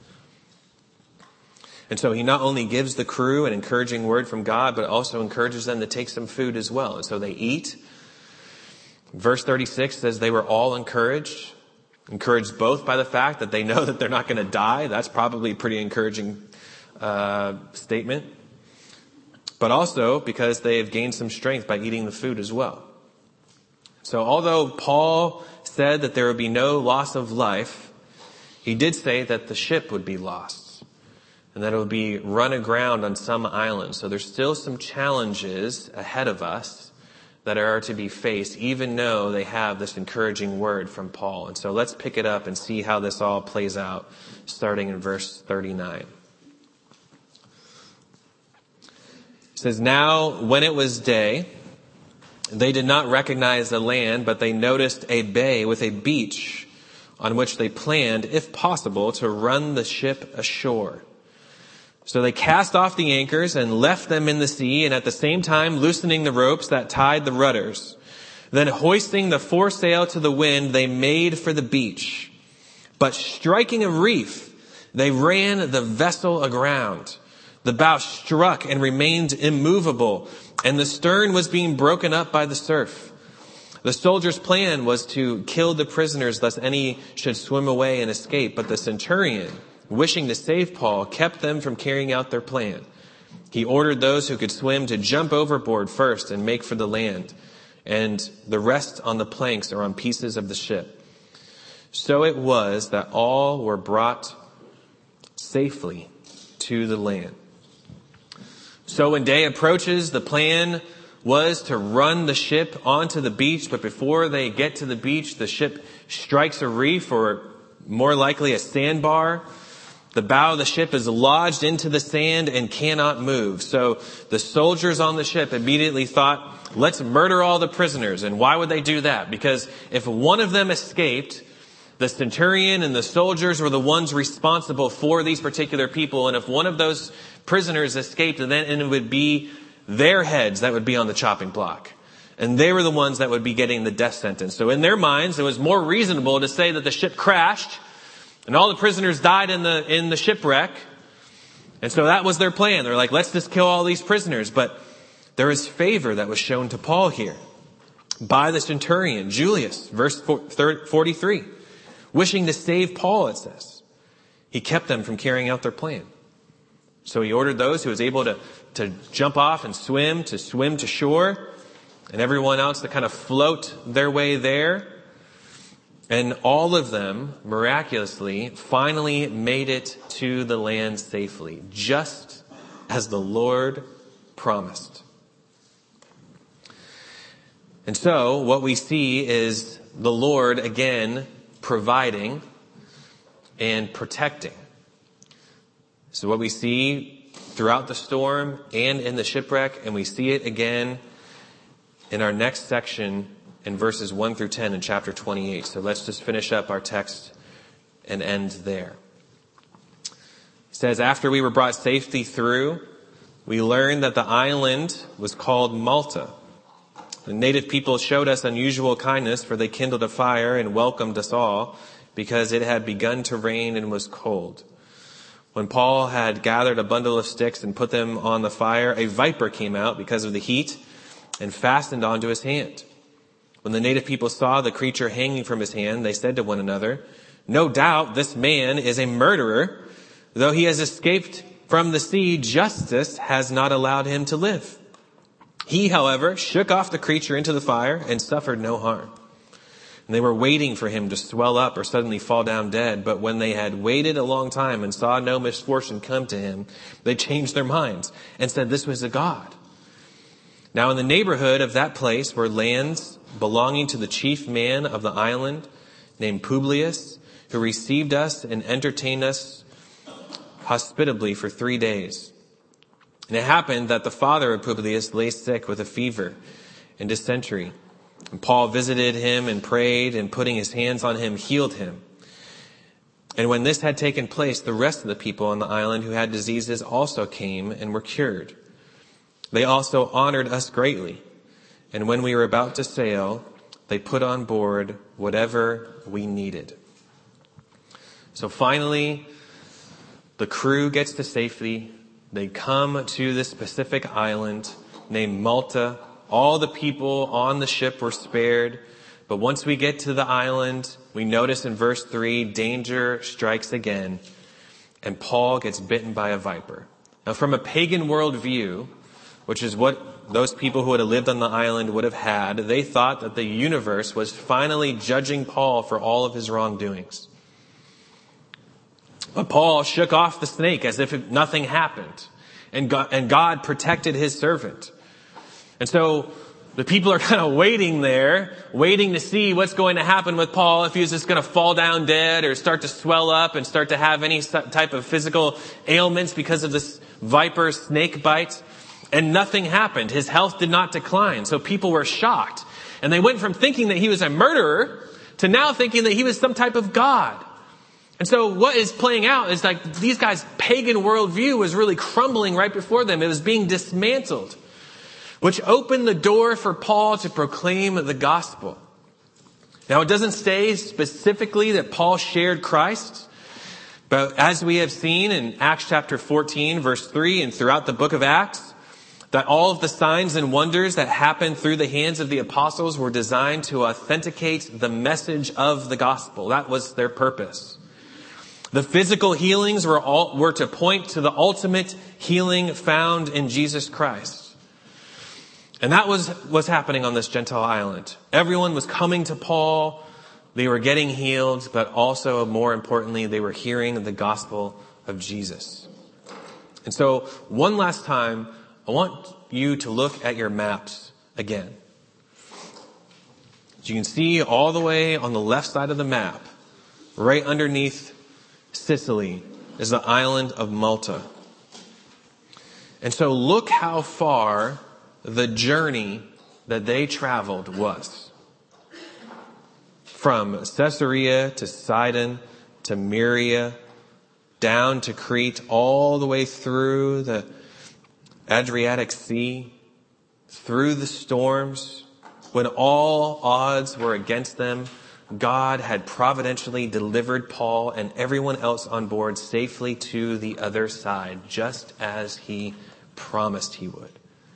And so he not only gives the crew an encouraging word from God, but also encourages them to take some food as well. And so they eat. Verse 36 says they were all encouraged both by the fact that they know that they're not going to die. That's probably a pretty encouraging statement. But also because they have gained some strength by eating the food as well. So although Paul said that there would be no loss of life, he did say that the ship would be lost and that it would be run aground on some island. So there's still some challenges ahead of us that are to be faced, even though they have this encouraging word from Paul. And so let's pick it up and see how this all plays out, starting in verse 39. It says, "Now when it was day, they did not recognize the land, but they noticed a bay with a beach on which they planned, if possible, to run the ship ashore. So they cast off the anchors and left them in the sea, and at the same time loosening the ropes that tied the rudders. Then hoisting the foresail to the wind, they made for the beach. But striking a reef, they ran the vessel aground. The bow struck and remained immovable, and the stern was being broken up by the surf. The soldiers' plan was to kill the prisoners, lest any should swim away and escape. But the centurion, wishing to save Paul, kept them from carrying out their plan. He ordered those who could swim to jump overboard first and make for the land, and the rest on the planks or on pieces of the ship. So it was that all were brought safely to the land." So when day approaches, the plan was to run the ship onto the beach, but before they get to the beach, the ship strikes a reef, or more likely a sandbar. The bow of the ship is lodged into the sand and cannot move. So the soldiers on the ship immediately thought, let's murder all the prisoners. And why would they do that? Because if one of them escaped, the centurion and the soldiers were the ones responsible for these particular people. And if one of those prisoners escaped, then it would be their heads that would be on the chopping block. And they were the ones that would be getting the death sentence. So in their minds, it was more reasonable to say that the ship crashed and all the prisoners died in the shipwreck. And so that was their plan. They're like, let's just kill all these prisoners. But there is favor that was shown to Paul here by the centurion, Julius, verse 43. Wishing to save Paul, it says. He kept them from carrying out their plan. So he ordered those who was able to jump off and swim to shore, and everyone else to kind of float their way there. And all of them, miraculously, finally made it to the land safely, just as the Lord promised. And so, what we see is the Lord, again, providing and protecting. So what we see throughout the storm and in the shipwreck, and we see it again in our next section in verses 1 through 10 in chapter 28. So let's just finish up our text and end there. It says, "After we were brought safely through, we learned that the island was called Malta. The native people showed us unusual kindness, for they kindled a fire and welcomed us all. because it had begun to rain and was cold. When Paul had gathered a bundle of sticks and put them on the fire, a viper came out because of the heat and fastened onto his hand. When the native people saw the creature hanging from his hand, they said to one another, "No doubt this man is a murderer. Though he has escaped from the sea, justice has not allowed him to live." He, however, shook off the creature into the fire and suffered no harm. And they were waiting for him to swell up or suddenly fall down dead. But when they had waited a long time and saw no misfortune come to him, they changed their minds and said this was a god. Now in the neighborhood of that place were lands belonging to the chief man of the island, named Publius, who received us and entertained us hospitably for 3 days. And it happened that the father of Publius lay sick with a fever and dysentery. And Paul visited him and prayed, and putting his hands on him, healed him. And when this had taken place, the rest of the people on the island who had diseases also came and were cured. They also honored us greatly. And when we were about to sail, they put on board whatever we needed. So finally, the crew gets to safety. They come to this Pacific island named Malta. All the people on the ship were spared. But once we get to the island, we notice in verse 3, danger strikes again, and Paul gets bitten by a viper. Now, from a pagan worldview, which is what those people who had lived on the island would have had, they thought that the universe was finally judging Paul for all of his wrongdoings. But Paul shook off the snake as if nothing happened, and God protected his servant. And so the people are kind of waiting there, waiting to see what's going to happen with Paul, if he was just going to fall down dead or start to swell up and start to have any type of physical ailments because of this viper snake bite. And nothing happened. His health did not decline. So people were shocked. And they went from thinking that he was a murderer to now thinking that he was some type of god. And so what is playing out is like these guys' pagan worldview was really crumbling right before them. It was being dismantled, which opened the door for Paul to proclaim the gospel. Now, it doesn't say specifically that Paul shared Christ, but as we have seen in Acts chapter 14, verse 3, and throughout the book of Acts, that all of the signs and wonders that happened through the hands of the apostles were designed to authenticate the message of the gospel. That was their purpose. The physical healings were to point to the ultimate healing found in Jesus Christ. And that was what's happening on this Gentile island. Everyone was coming to Paul. They were getting healed, but also, more importantly, they were hearing the gospel of Jesus. And so, one last time, I want you to look at your maps again. As you can see all the way on the left side of the map, right underneath Sicily, is the island of Malta. And so look how far the journey that they traveled was. From Caesarea to Sidon to Myria, down to Crete, all the way through the Adriatic Sea, through the storms. When all odds were against them, God had providentially delivered Paul and everyone else on board safely to the other side, just as he promised he would.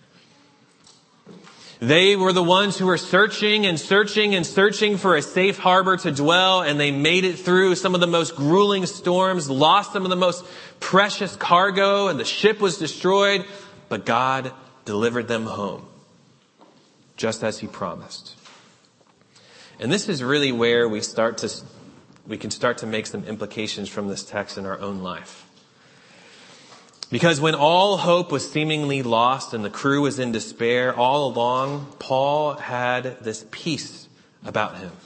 They were the ones who were searching and searching and searching for a safe harbor to dwell, and they made it through some of the most grueling storms, lost some of the most precious cargo, and the ship was destroyed, but God delivered them home, just as he promised. And this is really where we can start to make some implications from this text in our own life. Because when all hope was seemingly lost and the crew was in despair, all along, Paul had this peace about him.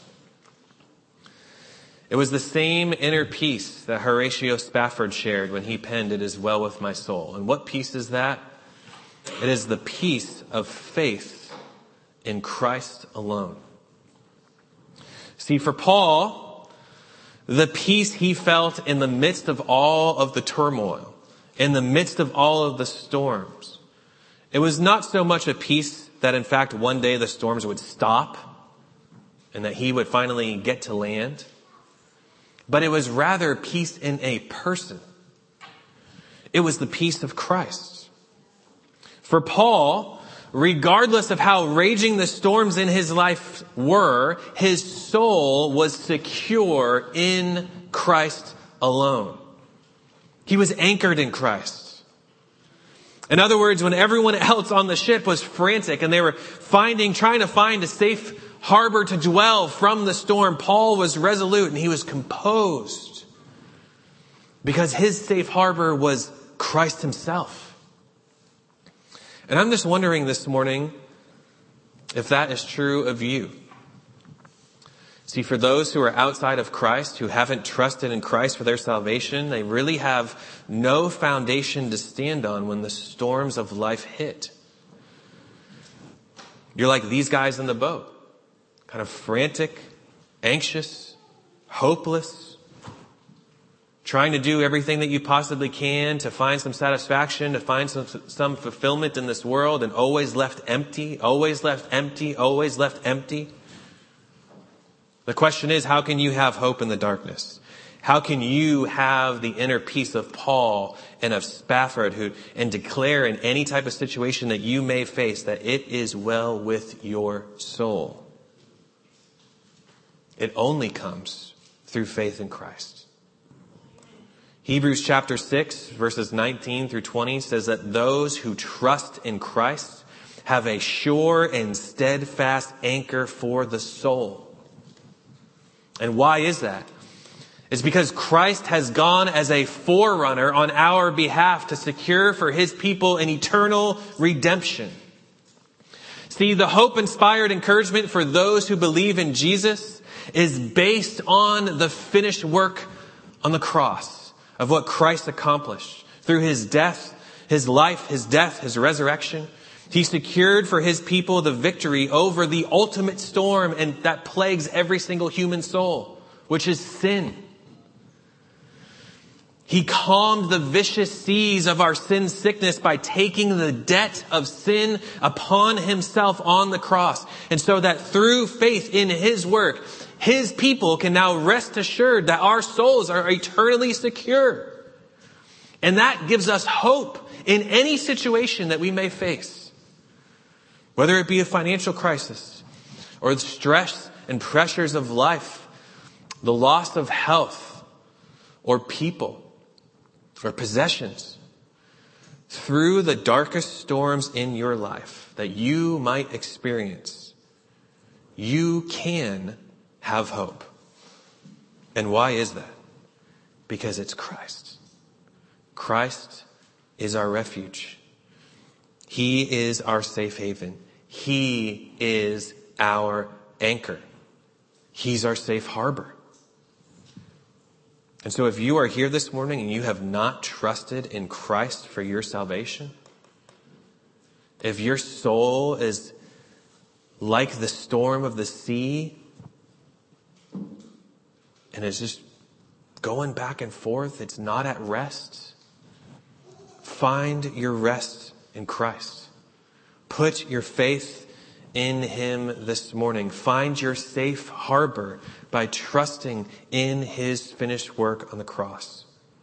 It was the same inner peace that Horatio Spafford shared when he penned "It Is Well With My Soul." And what peace is that? It is the peace of faith in Christ alone. See, for Paul, the peace he felt in the midst of all of the turmoil, in the midst of all of the storms, it was not so much a peace that in fact one day the storms would stop and that he would finally get to land. but it was rather peace in a person. It was the peace of Christ. For Paul, regardless of how raging the storms in his life were, his soul was secure in Christ alone. He was anchored in Christ. In other words, when everyone else on the ship was frantic and they were trying to find a safe harbor to dwell from the storm, Paul was resolute and he was composed because his safe harbor was Christ himself. And I'm just wondering this morning if that is true of you. See, for those who are outside of Christ, who haven't trusted in Christ for their salvation, they really have no foundation to stand on when the storms of life hit. You're like these guys in the boat, kind of frantic, anxious, hopeless, trying to do everything that you possibly can to find some satisfaction, to find some fulfillment in this world, and always left empty, always left empty, always left empty. The question is, how can you have hope in the darkness? How can you have the inner peace of Paul and of Spafford and declare in any type of situation that you may face that it is well with your soul? It only comes through faith in Christ. Hebrews chapter 6, verses 19 through 20 says that those who trust in Christ have a sure and steadfast anchor for the soul. And why is that? It's because Christ has gone as a forerunner on our behalf to secure for his people an eternal redemption. See, the hope-inspired encouragement for those who believe in Jesus is based on the finished work on the cross of what Christ accomplished through his death, his life, his death, his resurrection. He secured for his people the victory over the ultimate storm and that plagues every single human soul, which is sin. He calmed the vicious seas of our sin sickness by taking the debt of sin upon himself on the cross. And so that through faith in his work, his people can now rest assured that our souls are eternally secure. And that gives us hope in any situation that we may face. Whether it be a financial crisis or the stress and pressures of life, the loss of health or people or possessions, through the darkest storms in your life that you might experience, you can have hope. And why is that? Because it's Christ. Christ is our refuge. He is our safe haven. He is our anchor. He's our safe harbor. And so if you are here this morning and you have not trusted in Christ for your salvation, if your soul is like the storm of the sea and it's just going back and forth, it's not at rest, find your rest in Christ. Put your faith in him this morning. Find your safe harbor by trusting in his finished work on the cross.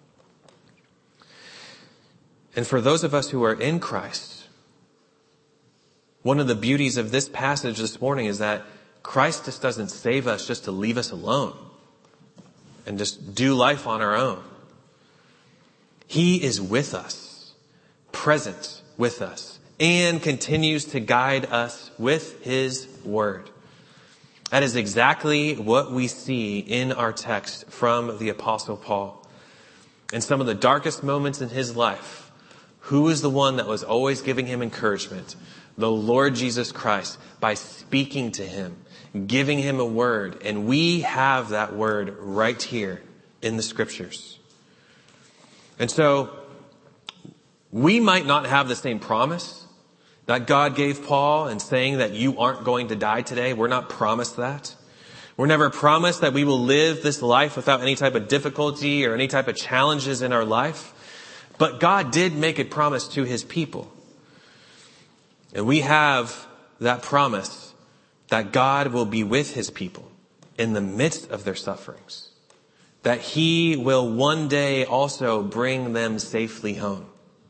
And for those of us who are in Christ, one of the beauties of this passage this morning is that Christ just doesn't save us just to leave us alone and just do life on our own. He is with us, present with us, and continues to guide us with his word. That is exactly what we see in our text from the Apostle Paul. In some of the darkest moments in his life, who is the one that was always giving him encouragement? The Lord Jesus Christ, by speaking to him, giving him a word. And we have that word right here in the scriptures. And so, we might not have the same promise that God gave Paul in saying that you aren't going to die today. We're not promised that. We're never promised that we will live this life without any type of difficulty or any type of challenges in our life. But God did make a promise to his people. And we have that promise that God will be with his people in the midst of their sufferings. that he will one day also bring them safely home.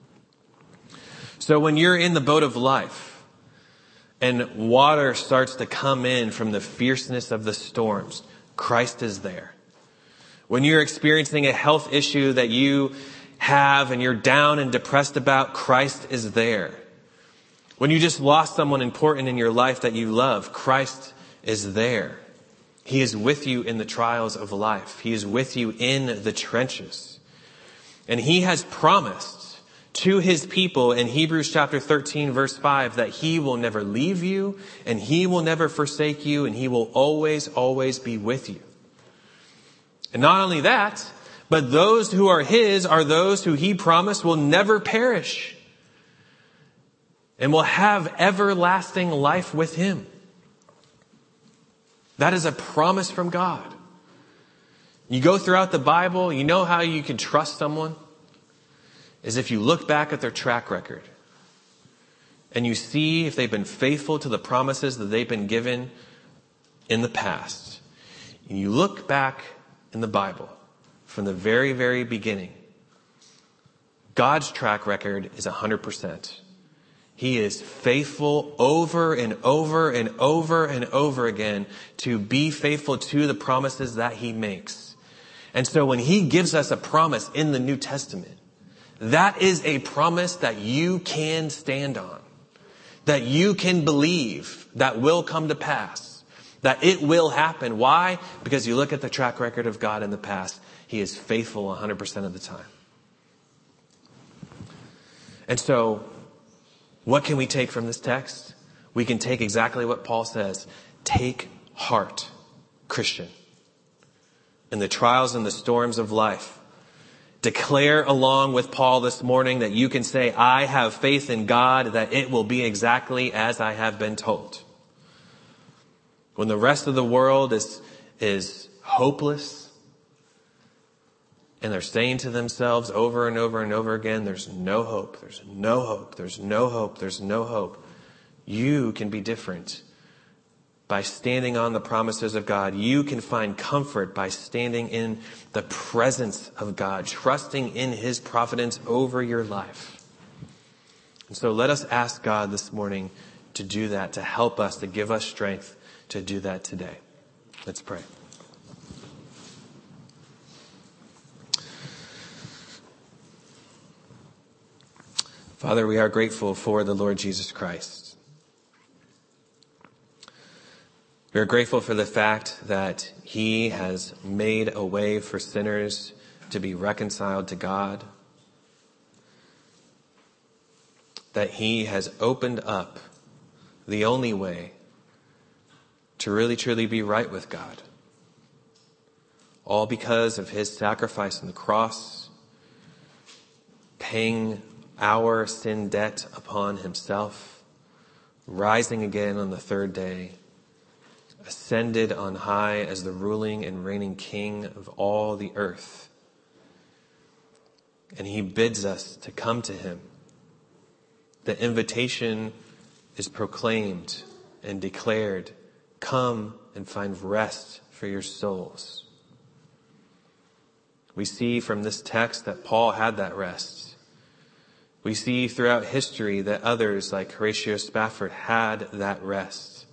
So when you're in the boat of life and water starts to come in from the fierceness of the storms, Christ is there. When you're experiencing a health issue that you have and you're down and depressed about, Christ is there. When you just lost someone important in your life that you love, Christ is there. He is with you in the trials of life. He is with you in the trenches. And he has promised to his people in Hebrews chapter 13 verse 5 that he will never leave you and he will never forsake you and he will always, always be with you. And not only that, but those who are his are those who he promised will never perish and will have everlasting life with him. That is a promise from God. You go throughout the Bible, you know how you can trust someone? Is if you look back at their track record and you see if they've been faithful to the promises that they've been given in the past. And you look back in the Bible from the very, very beginning. God's track record is 100%. He is faithful over and over and over and over again to be faithful to the promises that he makes. And so when he gives us a promise in the New Testament, that is a promise that you can stand on, that you can believe that will come to pass, that it will happen. Why? Because you look at the track record of God in the past. He is faithful 100% of the time. And so, what can we take from this text? We can take exactly what Paul says. Take heart, Christian, in the trials and the storms of life. Declare along with Paul this morning that you can say, I have faith in God that it will be exactly as I have been told. When the rest of the world is hopeless, and they're saying to themselves over and over and over again, there's no hope, there's no hope, there's no hope, there's no hope. You can be different by standing on the promises of God. You can find comfort by standing in the presence of God, trusting in his providence over your life. And so let us ask God this morning to do that, to help us, to give us strength to do that today. Let's pray. Father, we are grateful for the Lord Jesus Christ. We are grateful for the fact that he has made a way for sinners to be reconciled to God, that he has opened up the only way to really truly be right with God, all because of his sacrifice on the cross, paying our sin debt upon himself, rising again on the third day, ascended on high as the ruling and reigning King of all the earth. And he bids us to come to him. The invitation is proclaimed and declared. Come and find rest for your souls. We see from this text that Paul had that rest. We see throughout history that others like Horatio Spafford had that rest.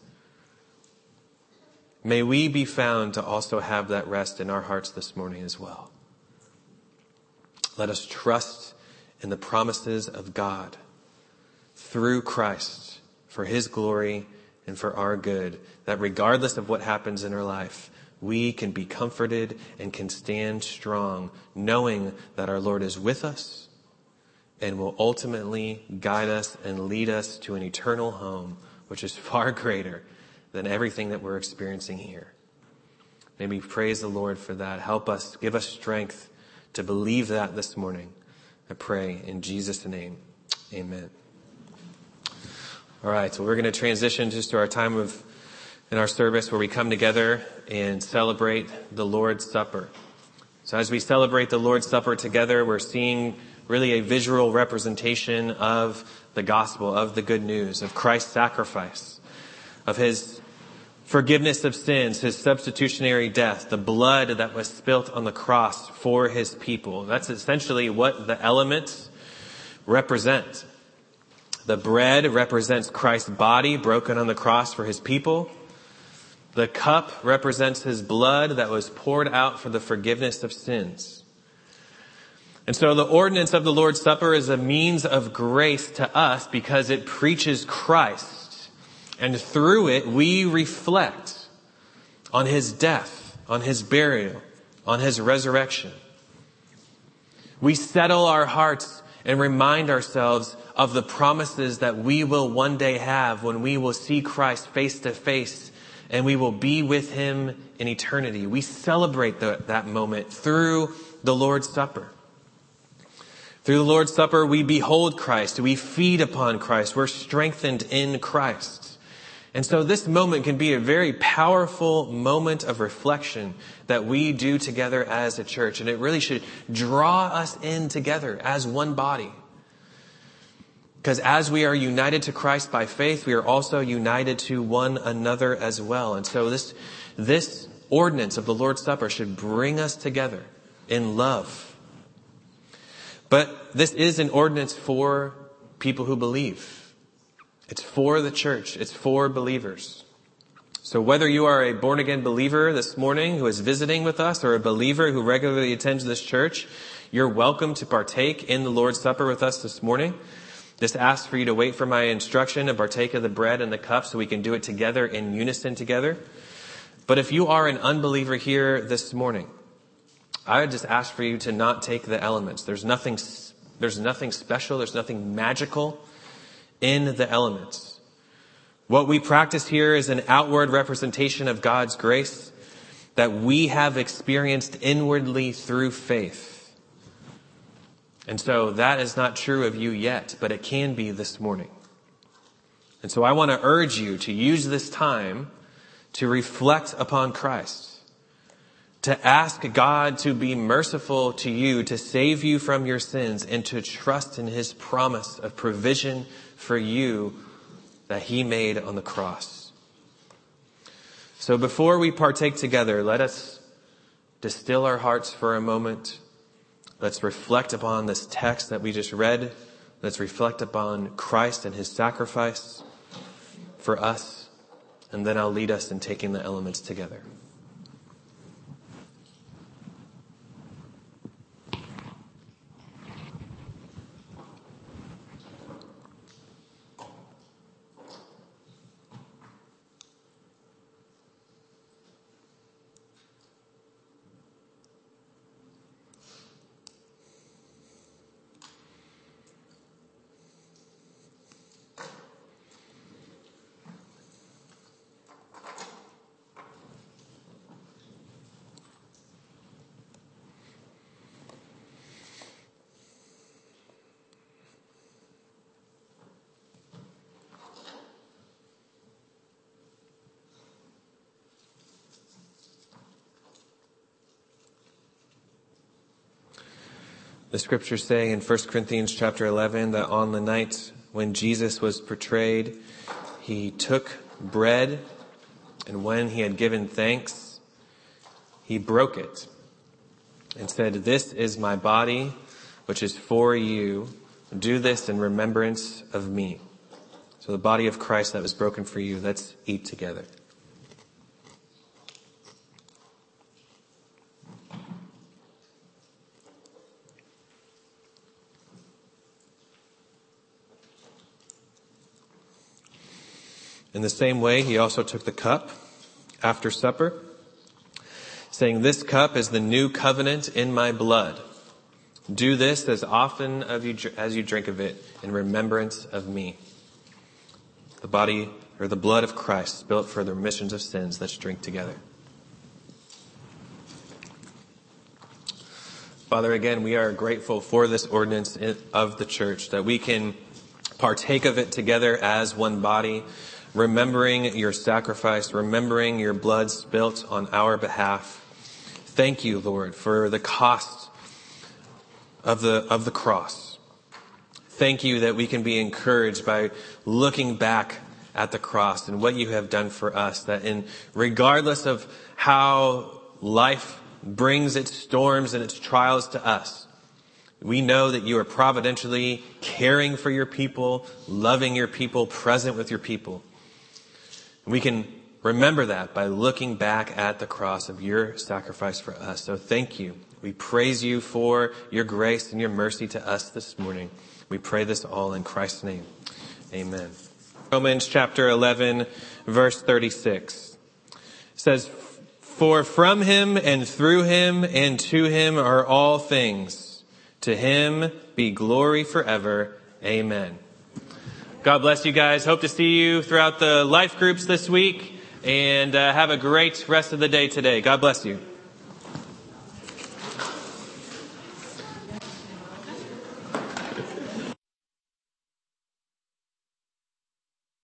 May we be found to also have that rest in our hearts this morning as well. Let us trust in the promises of God through Christ for his glory and for our good, that regardless of what happens in our life, we can be comforted and can stand strong, knowing that our Lord is with us and will ultimately guide us and lead us to an eternal home, which is far greater than everything that we're experiencing here. May we praise the Lord for that. Help us, give us strength to believe that this morning. I pray in Jesus' name. Amen. All right, so we're going to transition just to our time in our service where we come together and celebrate the Lord's Supper. So as we celebrate the Lord's Supper together, we're seeing really a visual representation of the gospel, of the good news, of Christ's sacrifice, of his forgiveness of sins, his substitutionary death, the blood that was spilt on the cross for his people. That's essentially what the elements represent. The bread represents Christ's body broken on the cross for his people. The cup represents his blood that was poured out for the forgiveness of sins. And so the ordinance of the Lord's Supper is a means of grace to us because it preaches Christ. And through it, we reflect on his death, on his burial, on his resurrection. We settle our hearts and remind ourselves of the promises that we will one day have when we will see Christ face to face and we will be with him in eternity. We celebrate that moment through the Lord's Supper. Through the Lord's Supper, we behold Christ. We feed upon Christ. We're strengthened in Christ. And so this moment can be a very powerful moment of reflection that we do together as a church. And it really should draw us in together as one body. Because as we are united to Christ by faith, we are also united to one another as well. And so this ordinance of the Lord's Supper should bring us together in love. But this is an ordinance for people who believe. It's for the church. It's for believers. So whether you are a born-again believer this morning who is visiting with us or a believer who regularly attends this church, you're welcome to partake in the Lord's Supper with us this morning. Just ask for you to wait for my instruction and partake of the bread and the cup so we can do it together in unison together. But if you are an unbeliever here this morning, I would just ask for you to not take the elements. There's nothing special. There's nothing magical in the elements. What we practice here is an outward representation of God's grace that we have experienced inwardly through faith. And so that is not true of you yet, but it can be this morning. And so I want to urge you to use this time to reflect upon Christ, to ask God to be merciful to you, to save you from your sins, and to trust in his promise of provision for you that he made on the cross. So before we partake together, let us distill our hearts for a moment. Let's reflect upon this text that we just read. Let's reflect upon Christ and his sacrifice for us. And then I'll lead us in taking the elements together. The scriptures say in 1 Corinthians chapter 11 that on the night when Jesus was betrayed, he took bread, and when he had given thanks, he broke it and said, "This is my body, which is for you. Do this in remembrance of me." So the body of Christ that was broken for you, let's eat together. In the same way, he also took the cup after supper, saying, "This cup is the new covenant in my blood. Do this as often as you drink of it in remembrance of me." The body or the blood of Christ spilt for the remissions of sins. Let's drink together. Father, again, we are grateful for this ordinance of the church, that we can partake of it together as one body, remembering your sacrifice, remembering your blood spilt on our behalf. Thank you, Lord, for the cost of the cross. Thank you that we can be encouraged by looking back at the cross and what you have done for us, that regardless of how life brings its storms and its trials to us, we know that you are providentially caring for your people, loving your people, present with your people. We can remember that by looking back at the cross of your sacrifice for us. So thank you. We praise you for your grace and your mercy to us this morning. We pray this all in Christ's name. Amen. Romans chapter 11, verse 36 says, "For from him and through him and to him are all things. To him be glory forever. Amen." God bless you guys. Hope to see you throughout the life groups this week. And have a great rest of the day today. God bless you.